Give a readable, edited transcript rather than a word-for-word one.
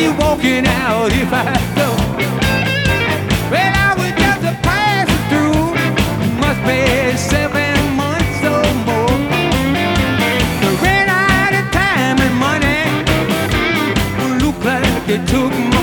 be walking out if I don't. Well, I was just a passing through. Must be 7 months or more. I ran out of time and money. Look like it took